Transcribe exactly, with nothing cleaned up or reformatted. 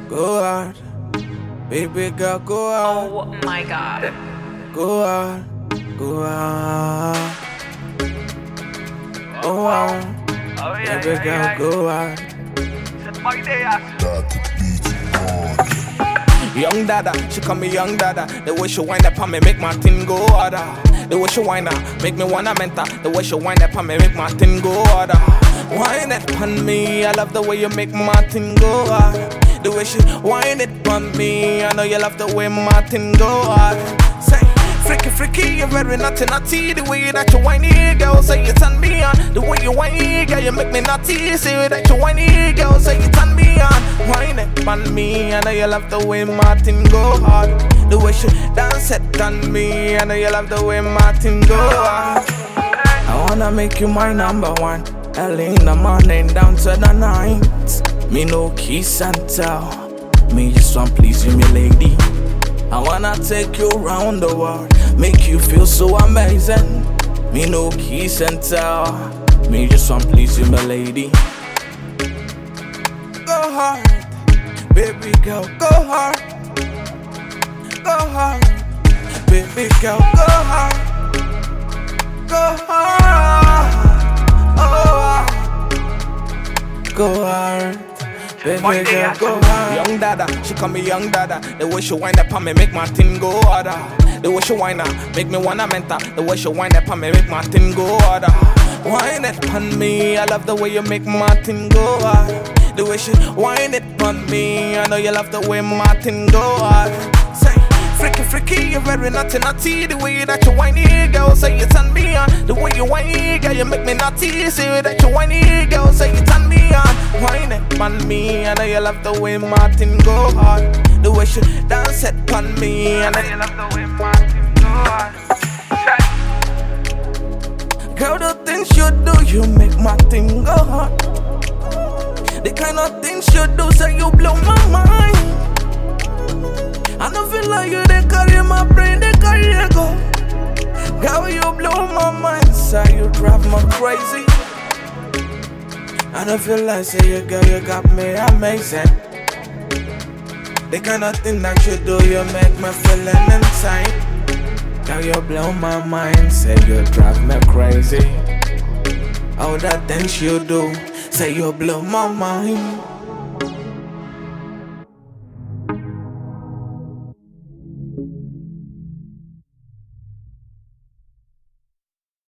Go hard, baby girl, go hard. Oh my god. Go hard, go hard. Go hard, Oh yeah, baby yeah, girl, yeah. go hard. C'est pas idéal. Young dada, she call me young dada. The way she wind up on me make my thing go harder. The way she wind up make me wanna mentor. The way she wind up on me make my thing go harder. Wind it on me, I love the way you make my thing go hard. The way she wind it on me, I know you love the way my thing go hard. Say, freaky freaky, you're very naughty naughty. The way that you whiny, girl, say you turn me on. The way you whiny, girl, you make me naughty. Say that you whiny, girl, say you turn me on. Whine it on me, I know you love the way my thing go hard. The way she dance it on me, I know you love the way my thing go hard. I wanna make you my number one. Early in the morning down to the night. Me no kiss and tell. Me just want please you, me lady. I wanna take you around the world, make you feel so amazing. Me no kiss and tell. Me just want please you, my lady. Go hard, baby girl, go hard. Go hard, baby girl, go hard. Go hard, oh, go hard. Baby girl, go hard. Young dada, she call me young dada. The way she wind up on me make my thing go harder. The way she wind up make me wanna mentor. The way she wind up on me make my thing go harder. Wind it on me, I love the way you make my thing go hard. The way she wind it on me, I know you love the way my thing go hard. Say, freaky freaky, you're very naughty naughty. The way that you whiny, girl, say you turn me on. The way you whiny, girl, you make me naughty. Say that you whiny, girl, say you turn me on. Whine it on me, I know you love the way my thing go hard. The way she dance it on me, I know you love the way my thing go hard. Girl, the things you do, you make my thing go hard. The kind of things you do, say you blow my mind. I don't feel like you, they carry my brain, they carry it go. Girl, you blow my mind, say you drive me crazy. I don't feel like say you, girl, you got me amazing. The kind of thing that you do, you make me feeling insane. Girl, you blow my mind, say you drive me crazy. All the things you do, say you blow my mind.